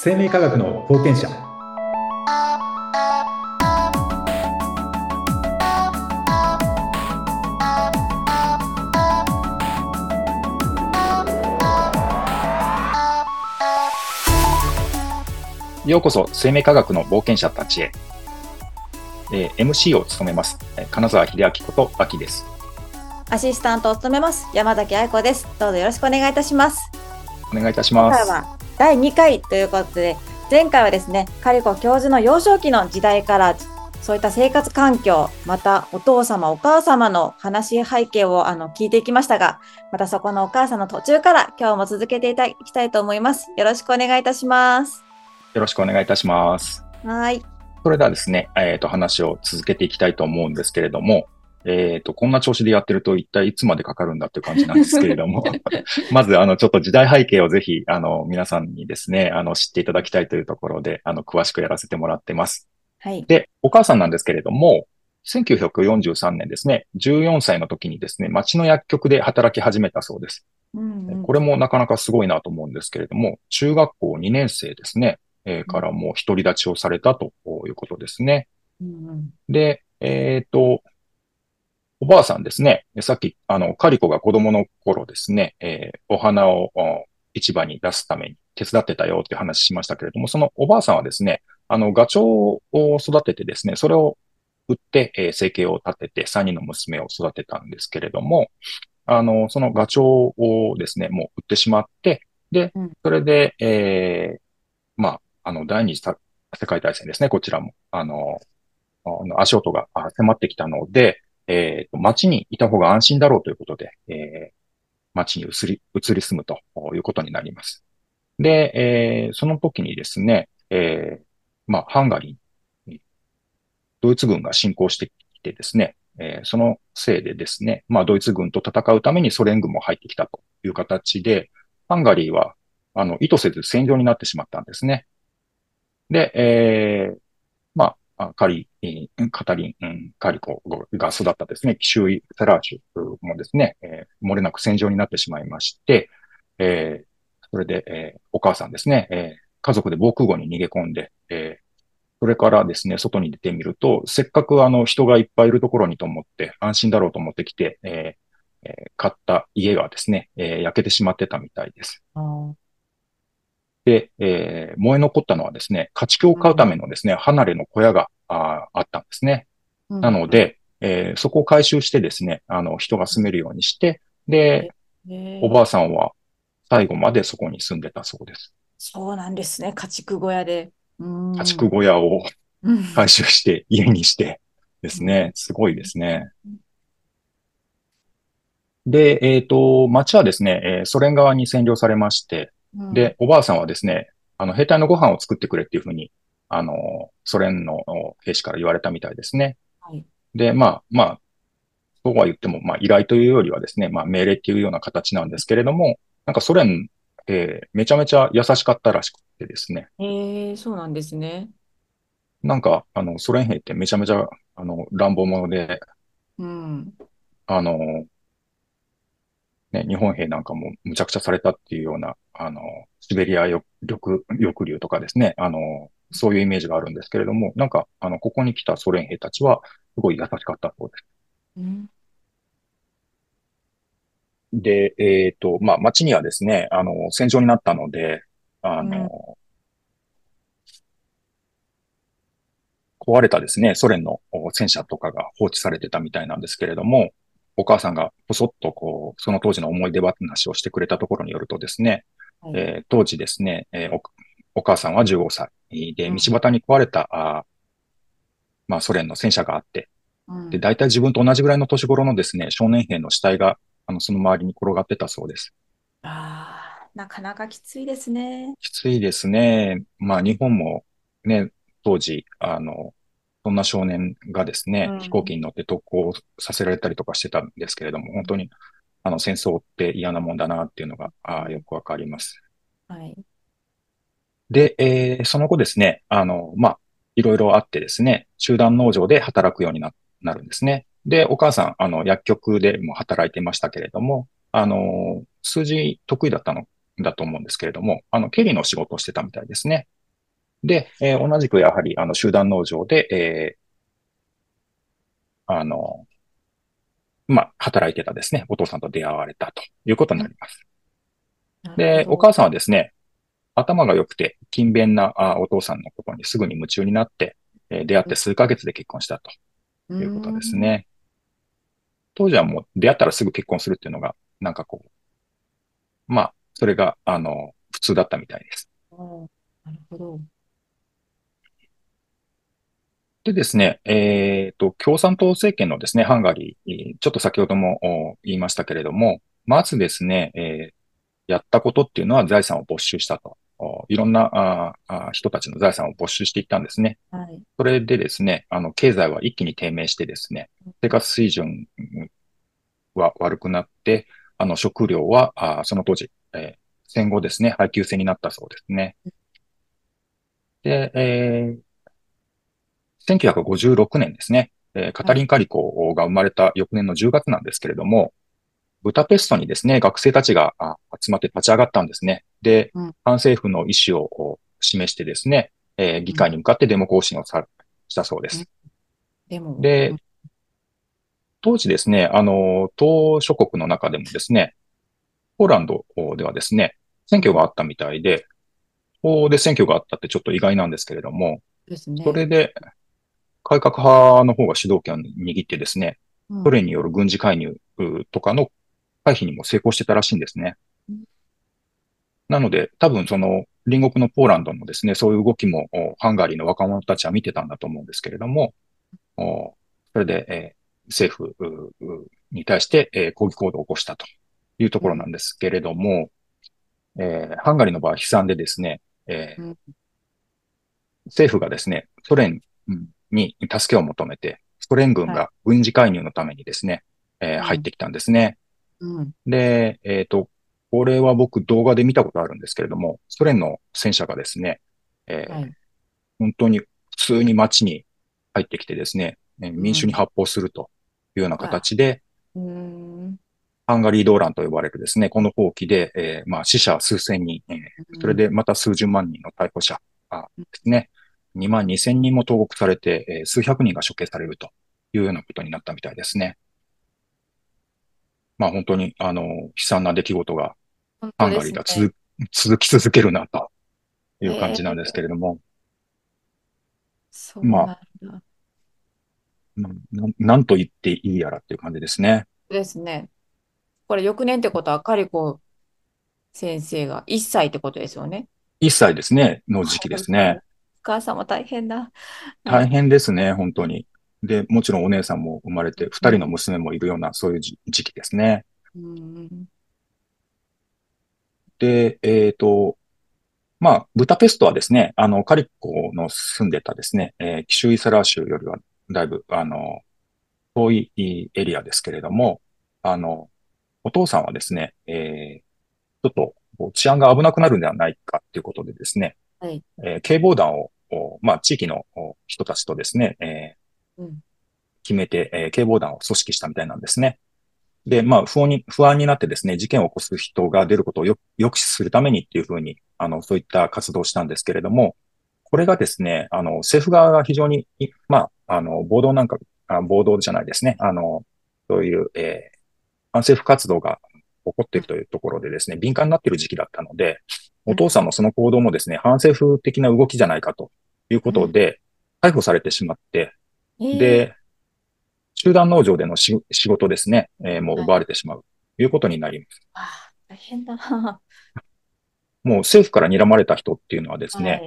生命科学の冒険者。 ようこそ生命科学の冒険者たちへ。MC を務めます金沢秀明こと秋です。 アシスタントを務めます山崎愛子です。どうぞよろしくお願いいたします。 お願いいたします。 今回は第2回ということで、前回はですね、カリコ教授の幼少期の時代からそういった生活環境、またお父様お母様の話背景を聞いていきましたが、またそこのお母さんの途中から今日も続けていきたいと思います。よろしくお願いいたします。 よろしくお願いいたします。 はい。 それではですね、話を続けていきたいと思うんですけれども、こんな調子でやってると一体いつまでかかるんだっていう感じなんですけれども、まずちょっと時代背景をぜひ皆さんにですね、知っていただきたいというところで、詳しくやらせてもらってます。 はい。 で、お母さんなんですけれども、1943年ですね、14歳の時にですね、町の薬局で働き始めたそうです。これもなかなかすごいなと思うんですけれども、中学校2年生ですね、からもう独り立ちをされたということですね。で、おばあさんですね、さっき、カリコが子供の頃ですね、お花を市場に出すために手伝ってたよって話しましたけれども、そのおばあさんはですね、ガチョウを育ててですね、それを売って、生計を立てて3人の娘を育てたんですけれども、そのガチョウをですね、もう売ってしまって、で、それで、第二次世界大戦ですね、こちらも、足音が迫ってきたので、町にいた方が安心だろうということで、町に移り住むということになります。で、その時にですね、ハンガリーにドイツ軍が侵攻してきてですね、そのせいでですね、ドイツ軍と戦うためにソ連軍も入ってきたという形で、ハンガリーは、意図せず戦場になってしまったんですね。で、カタリン、カリコが育ったですね、キシュイ・セラーシュもですね、漏れなく戦場になってしまいまして、それで、お母さんですね、家族で防空壕に逃げ込んで、それからですね、外に出てみると、せっかく人がいっぱいいるところにと思って、安心だろうと思ってきて、買った家がですね、焼けてしまってたみたいです。で、燃え残ったのはですね、家畜を飼うためのですね、離れの小屋があったんですね。なので、そこを改修してですね、人が住めるようにして、で、おばあさんは最後までそこに住んでたそうです。 そうなんですね。家畜小屋で。 家畜小屋を改修して家にしてですね、すごいですね。で、町はですね、ソ連側に占領されまして、で、おばあさんはですね、兵隊のご飯を作ってくれっていうふうに、ソ連の兵士から言われたみたいですね。 はい。 で、そうは言っても、依頼というよりはですね、命令っていうような形なんですけれども、なんかソ連、めちゃめちゃ優しかったらしくてですね、 そうなんですね。 なんか、ソ連兵ってめちゃめちゃ、乱暴者で、 うん。 あの、ね、日本兵なんかもむちゃくちゃされたっていうような、シベリア抑留とかですね、そういうイメージがあるんですけれども、なんか、ここに来たソ連兵たちは、すごい優しかったそうです。 うん。 で、街にはですね、戦場になったので、あうん。 の、壊れたですね、ソ連の戦車とかが放置されてたみたいなんですけれども、お母さんがぽそっとその当時の思い出話をしてくれたところによるとですね、 はい。 当時ですね、お母さんは15歳で、道うん。 端に壊れた、ソ連の戦車があって、で、 うん。 大体自分と同じぐらいの年頃のですね、少年兵の死体が、その周りに転がってたそうです。 なかなかきついですね。 きついですね。日本もね、当時、そんな少年がですね、飛行機うん。 に乗って特攻させられたりとかしてたんですけれども、本当に、戦争って嫌なもんだなっていうのが、よくわかります。 はい。 で、その後ですね、いろいろあってですね、集団農場で働くようになるんですね。で、お母さん、薬局でも働いていましたけれども、数字得意だったのだと思うんですけれども、経理の仕事をしてたみたいですね。 で、同じくやはり、集団農場で、あの、働いてたですね、お父さんと出会われたということになります。 なるほで、おど。 母さんはですね、頭が良くて勤勉なお父さんのことにすぐに夢中になって、出会って数ヶ月で結婚したとうーいうことですん。 ね。当時はもう出会ったらすぐ結婚するっていうのが、なんかこそれが、普通だったみたいです。 あー、なるほど。 でですね、共産党政権のですね、ハンガリー、ちょっと先ほども言いましたけれども、まずですね、やったことっていうのは財産を没収したと。いろんな人たちの財産を没収していったんですね。 はい。 それでですね、経済は一気に低迷してですね、生活水準は悪くなって、食料は、その当時、戦後ですね、配給制になったそうですね。で、1956年ですね、カはい。 タリン・カリコが生まれた翌年の10月なんですけれども、ブダペストにですね、学生たちが集まって立ち上がったんですね。で、 うん。 反政府の意思を示してですね、議うん。 会に向かってデモ行進をしたそうでうん。 す。 でも、うで、 ん。 当時ですね、東諸国の中でもですね、ポーランドではですね、選うん。 挙があったみたいで、ここで選挙があったってちょっと意外なんですけれども、 ですね。 それで改革派の方が主導権を握ってですね、 うん。 ソ連による軍事介入とかの回避にも成功してたらしいんですね。 うん。 なので、多分その隣国のポーランドのですね、そういう動きもハンガリーの若者たちは見てたんだと思うんですけれども、それで、政府に対して、抗議行動を起こしたというところなんですけれども、ハンガリーの場合は悲惨でですね、 うん。 政府がですね、ソ連に助けを求めて、ソ連軍はい。 が軍事介入のためにですね、 うん。 入ってきたんですね。 うん。 で、これは僕動画で見たことあるんですけれども、ソ連の戦車がですね、 はい。 本当に普通に街に入ってきてですね、民衆にうん。 発砲するというようなわ。 形で、 うーん。 ハンガリー動乱と呼ばれるですね、この放棄で、死者数千人、それうん。 でまた数十万人の逮捕者ですね、2万2千人も投獄されて、数百人が処刑されるというようなことになったみたいですね。本当に、悲惨な出来事が本当でハンガリーすね。 では続き続けるなという感えじなんですけー、 れども、 そうまあ、 なんだ。 なんと言っていいやらっていう感じですね。 ですね。これ、翌年ってことは、カリコ先生が1歳ってことですよね。 1歳ですね、の時期ではい。 すね。 お母さんも大変だ。は大い。 変ですね、本当に。で、もちろんお姉さんも生まれて、2人のうん。 娘もいるような、そういう時期ですね。 うん。 で、ブダペストはですね、カリコの住んでたですね、キシュイサラー州よりはだいぶ、遠いエリアですけれども、あの、お父さんはですね、ちょっと治安が危なくなるんではないかということでですね、 はい。 警防団を、地域の人たちとですね、 うん。 決めて、警防団を組織したみたいなんですね。で、不安になってですね、事件を起こす人が出ることを抑止するためにっていうふうに、そういった活動をしたんですけれども、これがですね、政府側が非常に、暴動じゃないですね。そういう、反政府活動が起こっているというところでですね、敏感になっている時期だったので、お父さんのその行動もですね、反政府的な動きじゃないかというこうん。 とで、逮捕されてしまって、 えー、 で、集団農場での仕事ですね、もう奪わはい。 れてしまうということになります。 あー、大変だな。 もう政府から睨まれた人っていうのはですね、 はい。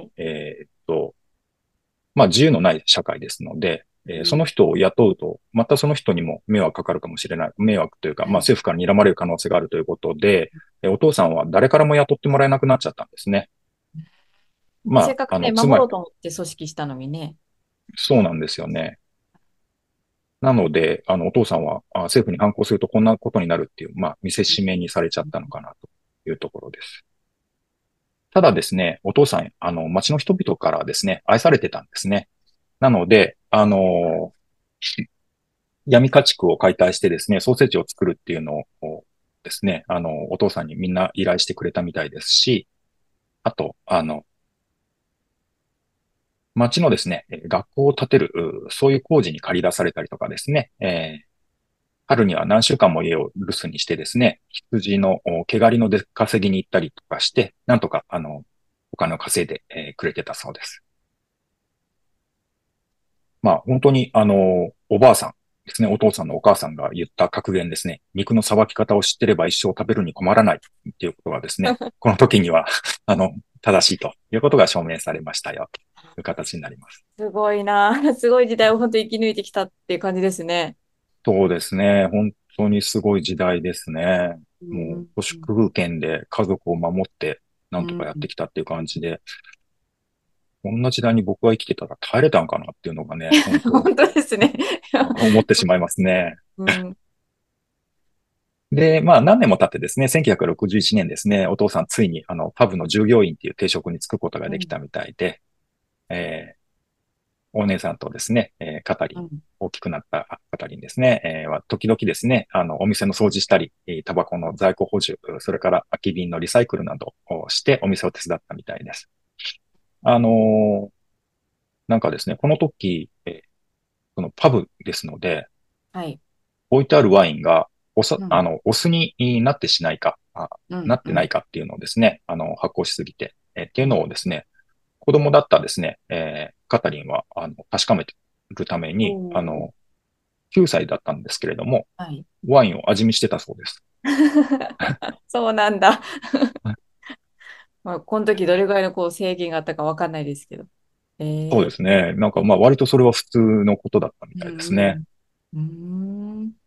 自由のない社会ですので、そのうん。 人を雇うと、またその人にも迷惑かかるかもしれない。迷惑というか、 はい。 政府から睨まれる可能性があるということで、お父さんは誰からも雇ってもらえなくなっちゃったんですね。 せっかくね、 つまり、 守ろうと思って組織したのにね。 そうなんですよね。なので、お父さんは政府に反抗するとこんなことになるっていう、見せしめにされちゃったのかなというところです。ただですね、お父さん、町の人々からですね、愛されてたんですね。なので、闇家畜を解体してですね、ソーセージを作るっていうのをですね、お父さんにみんな依頼してくれたみたいですし、あと、 町のですね、学校を建てる、そういう工事に借り出されたりとかですね、春には何週間も家を留守にしてですね、羊の毛刈りの稼ぎに行ったりとかして、なんとか、お金を稼いで、くれてたそうです。まあ、本当に、おばあさんですね、お父さんのお母さんが言った格言ですね、肉のさばき方を知ってれば一生食べるに困らないっていうことがですね、この時には、正しいということが証明されましたよ、という形になります。 すごいな。すごい時代を本当に生き抜いてきたっていう感じですね。 そうですね。本当にすごい時代ですね。 うもう、 ん、 都市空間で家族を守って、なんとかやっうん、 てきたっていう感じで、こんな時代に僕が生きてたら耐えれたんかなっていうのがね、本当本当ですね。 思ってしまいますね。 うん、 で、まあ何年も経ってですね、1961年ですね、お父さんついにパブの従業員っていう定職に就くことがうん、 できたみたいで、えお姉さんとですね、カタリン、 うん。 大きくなったカタリンですね、は時々ですね、お店の掃除したり、タバコの在庫補充、それから空き瓶のリサイクルなどをしてお店を手伝ったみたいです。あのーなんかですね、この時、そのパブですので、 はい。 置いてあるワインがうん、 お酢になってしないか、 うん、 なってなうん。 いかっていうのをですね、発酵しすぎて、っていうのをですね、子供だったですね、カタリンは、確かめてるためおに、 ー、 9歳だったんですけれども、 はい。 ワインを味見してたそうです。 そうなんだ。まあ、この時どれぐらいのこう制限があったかわかんないですけど。 そうえー、 ですね。なんかえまあ割とそれは普通のことだったみうたいですね。 ん、うん。うーん、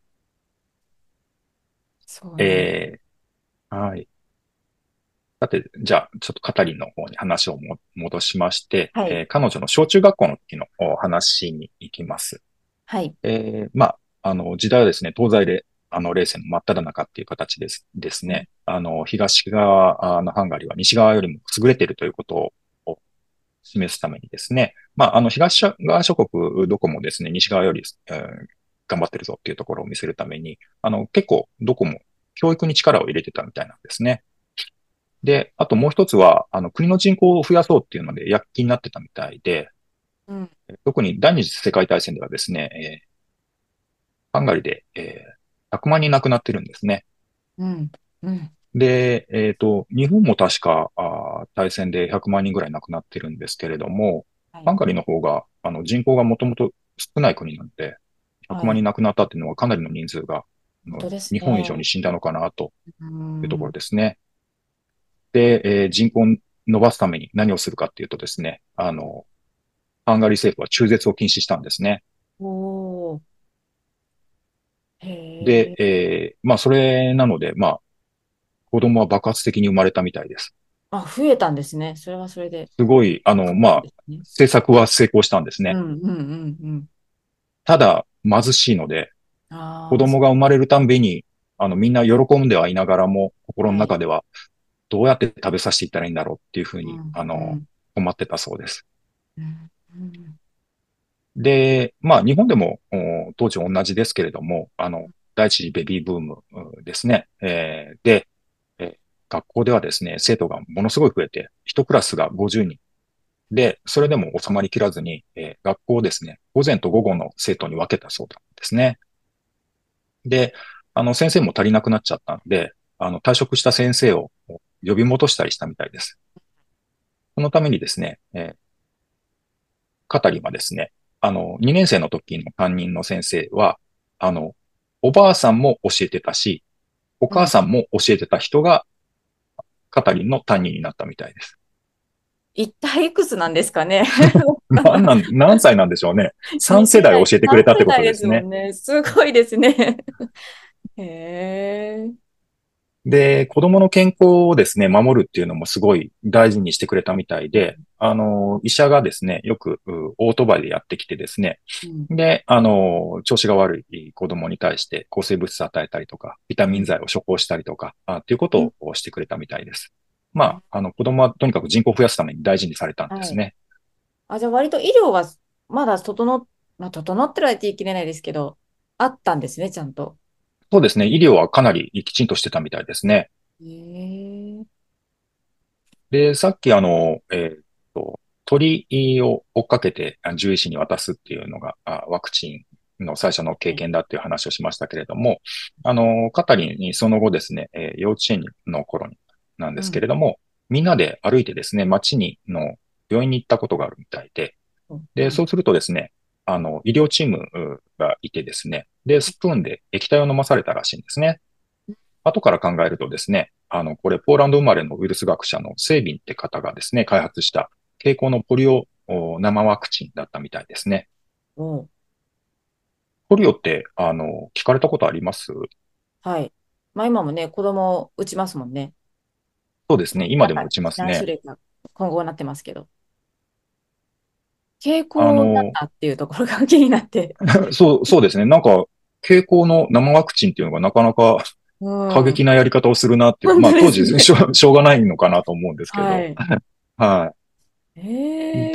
そうなんだ。 えはい。さて、じゃあ、ちょっとカタリンの方に話を戻しまして、 はい。 彼女の小中学校の時のお話に行きます。 はい。 まあ、時代はですね、東西で、冷戦の真っ只中っていう形ですうん、 ね。東側のハンガリーは西側よりも優れているということを示すためにですね、まあ、東側諸国どこもですね、西側より、頑張ってるぞっていうところを見せるために、結構どこも教育に力を入れてたみたいなんですね。で、あともう一つは、国の人口を増やそうっていうので躍起になってたみたいで、 うん、 特に第二次世界大戦ではですね、ハンガリーで、100万人亡くなってるんですね。 うん、うん。 で、日本も確か、大戦で100万人ぐらい亡くなってるんですけれども、 はい。 ハンガリーの方が、人口がもともと少ない国なので、100 はい。 万人亡くなったっていうのはかなりの人数が、 本当です日本以上にね。 死んだのかなとういうところん。 ですね。で、人口を伸ばすために何をするかっていうとですね、ハンガリー政府は中絶を禁止したんですね。 おー。へで、 え。 まあ、それなので、まあ、子供は爆発的に生まれたみたいです。 あ、増えたんですね。それはそれで。 すごい、まあ、 ですね。 政策は成功したんですね。 うん、うん、うん、うん。 ただ、貧しいので、子ああ、 供が生まれるたんびに、みんな喜んではいながらも、心のはい。 中では、どうやって食べさせていったらいいんだろうっていうふうに、 うん、うん、 困ってたそうです。 うん、うん。 で、まあ、日本でも、当時同じですけれども、第一次ベビーブームですね。で、学校ではですね、生徒がものすごい増えて、一クラスが50人。で、それでも収まりきらずに、学校をですね、午前と午後の生徒に分けたそうなんですね。で、先生も足りなくなっちゃったんで、退職した先生を呼び戻したりしたみたいです。そのためにですね、カタリンはですね、2年生の時の担任の先生は、あの、おばあさんも教えてたし、おうん。 母さんも教えてた人がカタリンの担任になったみたいです。 一体いくつなんですかね。 何歳なんでしょうね。3世代二世代、 教えてくれたってこ三世代でとですね。 すもんね。すごいですね。へえ。 で、子供の健康をですね、守るっていうのもすごい大事にしてくれたみたいで、医者がですね、よくオートバイでやってきてですね、 うん、 で、調子が悪い子供に対して抗生物質与えたりとか、ビタミンうん、 剤を処方したりとか、っていうこうん。 とをしてくれたみたいです。まあ、子供はとにかく人口を増やすために大事にされたんではい。 すね。 あ、じゃあ割と医療はまだまあ、整ってるは言い切れないですけど、あったんですね、ちゃんと。 そうですね。医療はかなりきちんとしてたみたいですね。 へえ。 で、さっき鳥を追っかけて獣医師に渡すっていうのがワクチンの最初の経験だっていう話をしましたけれども、カタリンにその後ですね、幼稚園の頃になんですけうん。 れども、みんなで歩いてですね、街の病院に行ったことがあるみたいで、で、 うん。 そうするとですね、医療チームがいてですね、で、スプーンで液体を飲まされたらしいんですね。後から考えるとですね、これ、ポーランド生まれのウイルス学者のセービンって方がですね、開発した経口のポリオ生ワクチンだったみたいですね。 お、 ポリオって、聞かれたことあります？ はい。まあ今もね、子供打ちますもんね。 そうですね。今なんかでも打ちますね。 何種類か今後はなってますけど。傾あ向なんの、 だっていうところが気になって。 そうですね。なんか、経口の生ワクチンっていうのがなかなかうん。 過激なやり方をするなっていう、 本当でまあ当時すね。 しょうがないのかなと思うんですけど。 はい。 はい。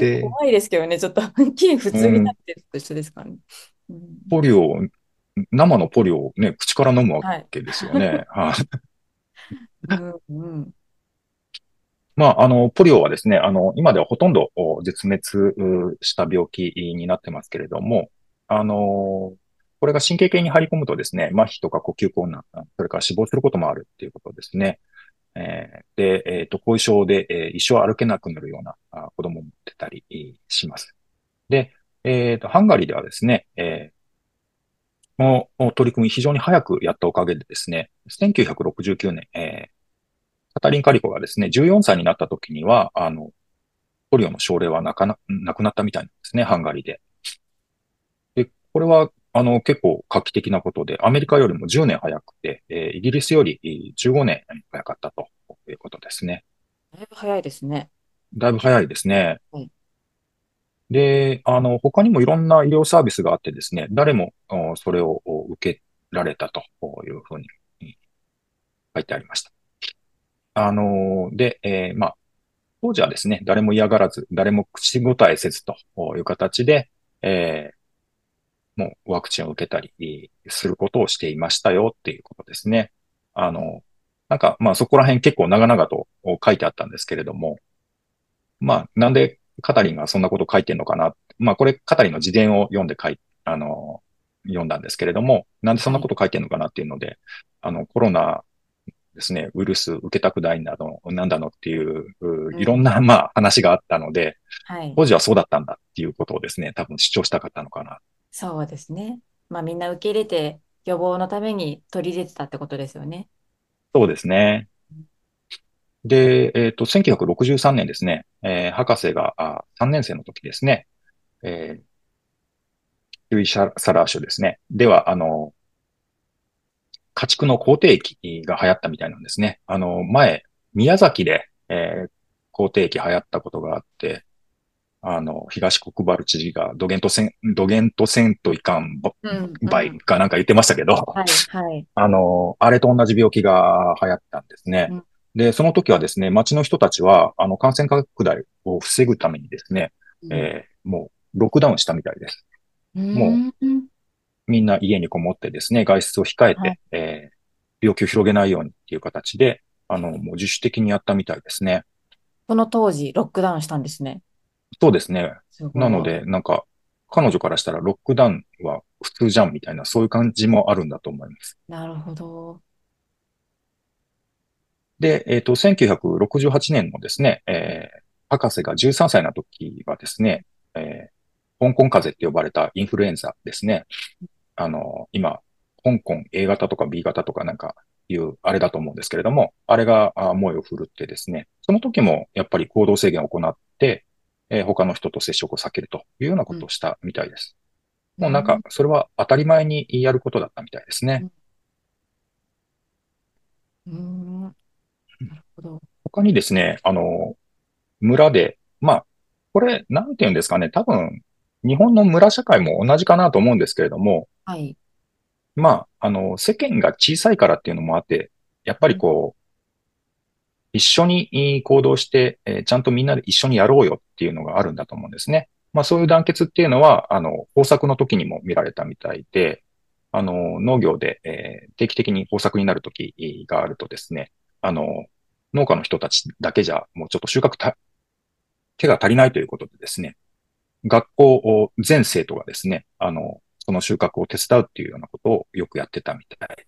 で、 怖いですけどね、ちょっと、金普う通になん、 ってると一緒ですからね。うん、 ポリオ、生のポリオをね、口から飲むわはい。 けですよね。はい。 うん、うん。 まあ、ポリオはですね、今ではほとんど絶滅した病気になってますけれども、これが神経系に入り込むとですね、麻痺とか呼吸困難、それから死亡することもあるっていうことですね。で、後遺症で、一生歩けなくなるような子供も出たりします。で、ハンガリーではですね、この取り組み非常に早くやったおかげでですね、1969年、カタリン・カリコがですね、14歳になった時には、ポリオの症例はなくなったみたいなんですね、ハンガリーで。で、これは、結構画期的なことで、アメリカよりも10年早くて、イギリスより15年早かったということですね。 だいぶ早いですね。 だいぶ早いですね。 はい。 で、他にもいろんな医療サービスがあってですね、誰もそれを受けられたというふうに書いてありました。で、まあ、当時はですね、誰も嫌がらず、誰も口答えせずという形で、もうワクチンを受けたりすることをしていましたよっていうことですね。あの、なんか、まあそこら辺結構長々と書いてあったんですけれども、まあなんでカタリンがそんなこと書いてんのかな。まあこれカタリンの自伝を読んで読んだんですけれども、なんでそんはい。 なこと書いてんのかなっていうので、コロナですね、ウイルス受けたくないなど、なんだのっていう、 うん。 いろんな、まあ話があったので、 はい。 当時はそうだったんだっていうことをですね、多分主張したかったのかな。 そうですね。まあみんな受け入れて予防のために取り入れてたってことですよね。 そうですね。で、1963年ですね、博士が3年生の時ですね、キュイシャサラー州ですね。では、家畜の口蹄疫が流行ったみたいなんですね。前、宮崎で、口蹄疫流行ったことがあって、東国原知事がどげんとせんといかんうんうばいん。 かなんか言ってましたけど、 はい、はい。 あれと同じ病気が流行ったんですね。 うん、 で、その時はですね、町の人たちは、感染拡大を防ぐためにですね、 うん。 もう、ロックダウンしたみたいです。 うもーん。 う、みんな家にこもってですね、外出を控えはい。 て、病気を広げないようにっていう形で、もう自主的にやったみたいですね。 この当時、ロックダウンしたんですね。 そうですね。 すごい。 なので、なんか、彼女からしたらロックダウンは普通じゃんみたいな、そういう感じもあるんだと思います。 なるほど。 で、1968年のですね、博士が13歳の時はですね、香港風邪って呼ばれたインフルエンザですね。今、香港 A 型とか B 型とかなんかいうあれだと思うんですけれども、あれが猛威を振るってですね、その時もやっぱり行動制限を行って、他の人と接触を避けるというようなこうん。 とをしたみたいです。もうなんか、 うん。 それは当たり前にやることだったみたいですね。 うん。うん。なるほど。 他にですね、村で、まあ、これ、なんて言うんですかね、多分、日本の村社会も同じかなと思うんですけれども、 はい。 まあ、世間が小さいからっていうのもあって、やっぱうん。 り一緒に行動して、ちゃんとみんなで一緒にやろうよっていうのがあるんだと思うんですね。まあ、そういう団結っていうのは、豊作の時にも見られたみたいで、農業で、定期的に豊作になる時があるとですね、農家の人たちだけじゃ、もうちょっと手が足りないということでですね、学校全生徒がですね、その収穫を手伝うっていうようなことをよくやってたみたい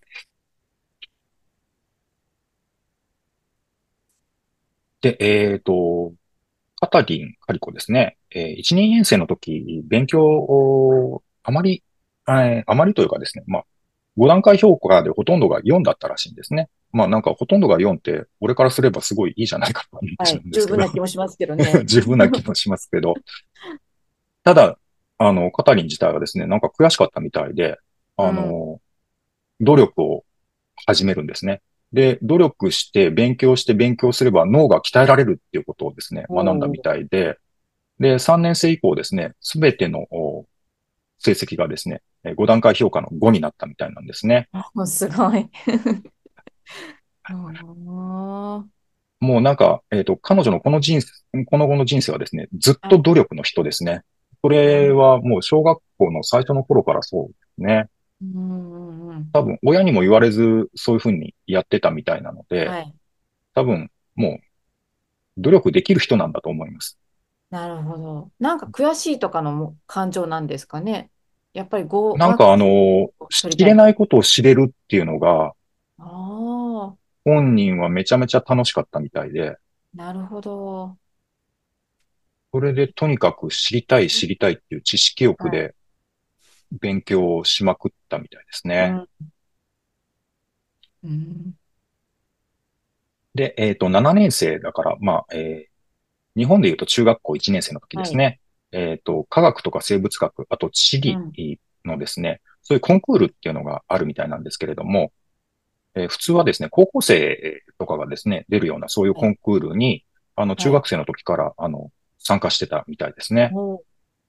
で、カタリン、カリコですね。1、2年生の時、勉強をあまりというかですね、まあ、5段階評価でほとんどが4だったらしいんですね。まあなんかほとんどが4って、俺からすればすごいいいじゃないかと思ってはい。 しまうんですけど、 十分な気もしますけどね。 十分な気もしますけど、ただ、カタリン自体はですね、なんか悔しかったみたいで、 うん。 あの、努力を始めるんですね。で、努力して勉強すれば脳が鍛えられるっていうことをですね、学んだみおー。 たいで、で、3年生以降ですね、すべての成績がですね、5段階評価の5になったみたいなんですね。 あ、すごい。あーもうなんか、彼女のこの後の人生はですね、ずっはい。 と努力の人ですね。こなるれはもう小学校の最初の頃からそうですね。 うんうんうん。 多分、親にも言われず、そういうふうにやってたみたいなので、 はい。 多分、もう、努力できる人なんだと思います。 なるほど。なんか悔しいとかのも感情なんですかね。やっぱり合なんか格点を取りたい。 知れないことを知れるっていうのが、 ああ、 本人はめちゃめちゃ楽しかったみたいで、 なるほど。 それでとにかく知りたいっていう知識欲はい。 で勉強をしまくったみたいですね。 うん。うん。 で、7年生だから、まあ、日本で言うと中学校1年生の時ではい。 すね。科学とか生物学、あと地理うん。 のですね、そういうコンクールっていうのがあるみたいなんですけれども、普通はですね、高校生とかがですね、出るようなそういうはい。 コンクールに、中はい。 学生の時から、参加してたみたいですね。 おー。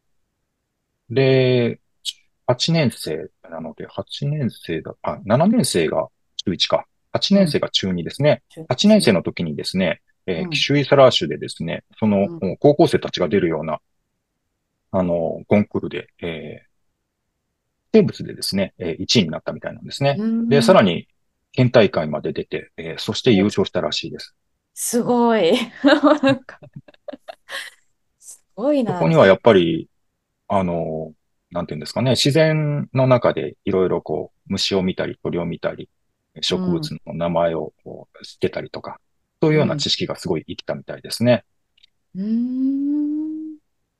で、8年生なので、8年生7年生が中1か。8 うん。 年生が中2ですね。8年ですね。 生の時にですね、キうん。 シュイサラーシュでですね、そのうん。 高校生たちが出るような、コンクールで、生物でですね、1位になったみたいなんですね。 うで、さん。 らに、県大会まで出て、そして優お、 勝したらしいです。 すごい。なんか、すごいな。 そこにはやっぱり、あの、なんていうんですかね、自然の中でいろいろこう、虫を見たり、鳥を見たり、植うん。 物の名前をこう知ってたりとか、そういうようなうん。 知識がすごい生きたみたいですね。 うーん。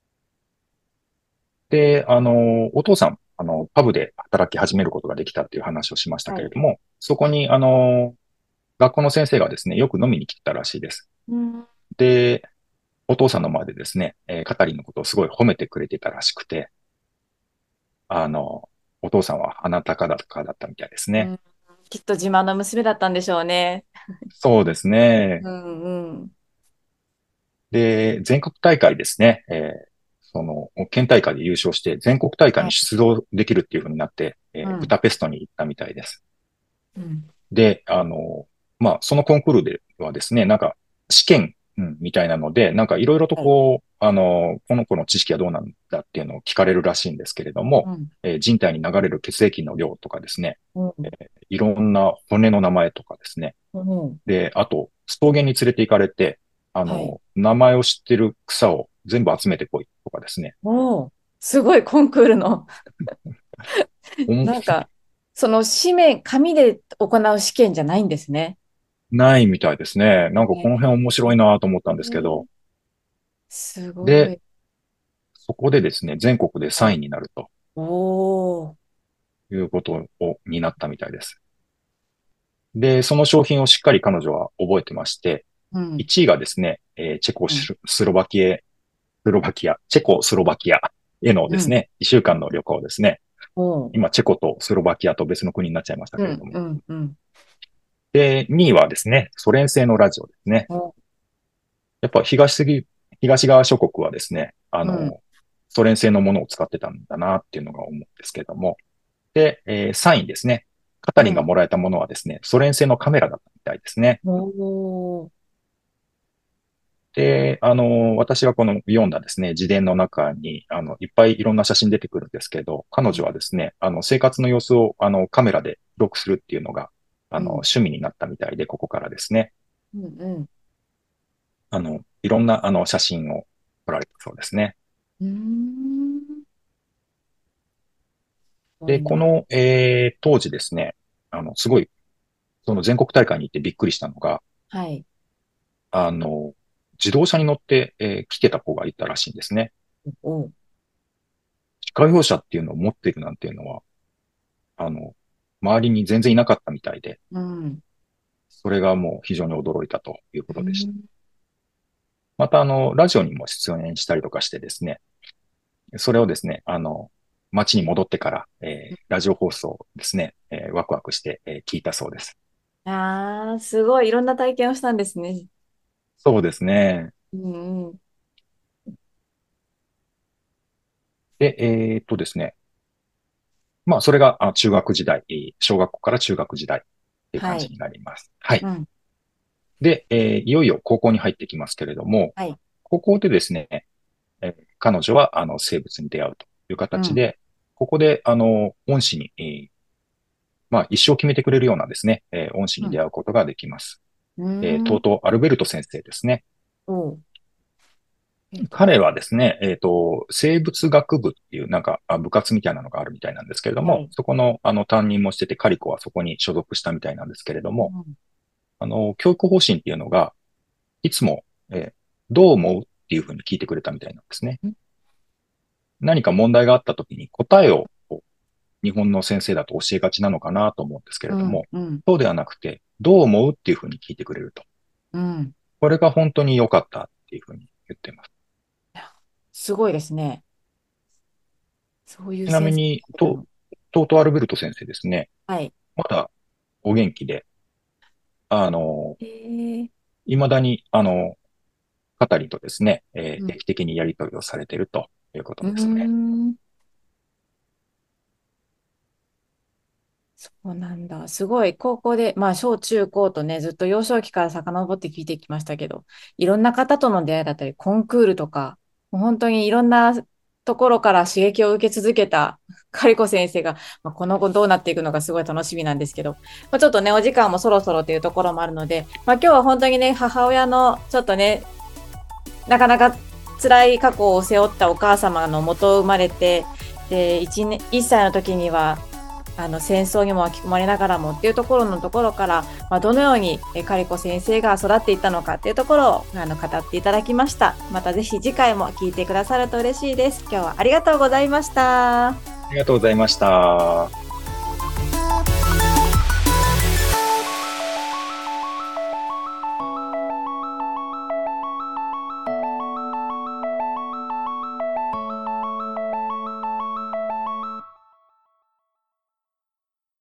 で、お父さん、パブで働き始めることができたっていう話をしましたはい。 けれども、そこに、学校の先生がですね、よく飲みに来てたらしいです。 うん。 で、お父さんの前でですね、カタリンのことをすごい褒めてくれてたらしくて、あの、お父さんは鼻高々だったみたいですね。 うん。きっと自慢の娘だったんでしょうね。 そうですね。 うんうん。 で、全国大会ですね。その、県大会で優勝して、全国大会にはい。 出場できるっていう風になって、ブうん。 ダペストに行ったみたいです。 うん。 で、まあ、そのコンクールではですね、なんか、試験、みたいなので、なんかいろいろとはい。 こう、この子の知識はどうなんだっていうのを聞かれるらしいんですけれども、 うん。 人体に流れる血液の量とかですね、 うん。 いろんな骨の名前とかですね、 うん。 で、あと、草原に連れて行かれて、 はい。 名前を知ってる草を全部集めてこいとかですね。 おお、すごいコンクールの、 おもなんか、その紙で行う試験じゃないんですね。 ないみたいですね。なんかこの辺面白いえなと思ったんですけど。 ー、すごで、 い。 そこでですね、全国で3位はい。 になるとおお。 いうことになったみたいです。で、その商品をしっかり彼女は覚えてまして、 うん。 1位がですね、チェコうん。 スロバキア、チェコスロバキアへのうん。 ですね、1週間の旅行ですね。 おお。 今、チェコとスロバキアと別の国になっちゃいましたうん。 けれども。 うん。うん。 で、2位はですね、ソ連製のラジオですね。 お、 やっぱ東側諸国はですね、 うん。 ソ連製のものを使ってたんだなっていうのが思うんですけれども。で、3位ですね。カタリンがうん。 もらえたものはですね、ソ連製のカメラだったみたいですね。 おお。 で、私がこの読んだですね、自伝の中に、いっぱいいろんな写真出てくるんですけど、彼女はですね、生活の様子を、カメラで記録するっていうのが、 うん。 趣味になったみたいで、ここからですね、 うん。うん。 いろんな、写真を来られたそうですね。 うーん。すごで、 いな。 当時ですね、すごい、その全国大会に行ってびっくりしたのが、 はい。 あの、自動車に乗って、来てた子がいたらしいんですね。 おう。 自家用車っていうのを持っているなんていうのは、あの、周りに全然いなかったみたいで、 うん。 それがもう非常に驚いたということでした。 うん。 また、ラジオにも出演したりとかしてですね、それをですね、街に戻ってから、ラジオ放送ですね、ワクワクして、聞いたそうです。 ああ、すごい。いろんな体験をしたんですね。 そうですね。 うんうん。 で、ですね、まあ、それが中学時代、小学校から中学時代っていうはい。 感じになります。はい。 うん。 で、いよいよ高校に入ってきますけれども、 はい。 高校でですね、彼女は生物に出会うといううん。 形で、ここで恩師に、まあ一生決めてくれるようなですね、恩師うん。 に出会うことができます。 うーん。 トート・アルベルト先生ですね。 おう。 彼はですね、生物学部っていうなんか部活みたいなのがあるみたいなんですけれども、 はい。 そこの担任もしてて、カリコはそこに所属したみたいなんですけれども、 うん。 教育方針っていうのが、いつも、どう思うっていうふうに聞いてくれたみたいなんですね。何か問題があった時に答えを日本の先生だと教えがちなのかなと思うんですけうん。 れども、 うん。 そうではなくて、どう思うっていうふうに聞いてくれると。 うん。 これが本当に良かったっていうふうに言ってます。 すごいですね。そういうちなみ先生に、 がいるの。 トート・アルベルト先生ですね。 はい。 まだお元気で、あの、 ええ。 未だに、カタリンとですね、 うん。 定期的にやり取りをされているということうーですね。 ん。そうなんだ。すごい、高校で、まあ、小中高とね、ずっと幼少期から遡って聞いてきましたけど、いろんな方との出会いだったり、コンクールとか、もう本当にいろんなところから刺激を受け続けたカリコ先生が、まあ、この後どうなっていくのかすごい楽しみなんですけど、まあ、ちょっとね、お時間もそろそろというところもあるので、まあ、今日は本当にね、母親のちょっとね、なかなか辛い過去を背負ったお母様の元を生まれて、で、1歳の時には、戦争にも巻き込まれながらもっていうところのところから、まあ、どのようにカリコ先生が育っていったのかっていうところを語っていただきました。またぜひ次回も聞いてくださると嬉しいです。今日はありがとうございました。 ありがとうございました。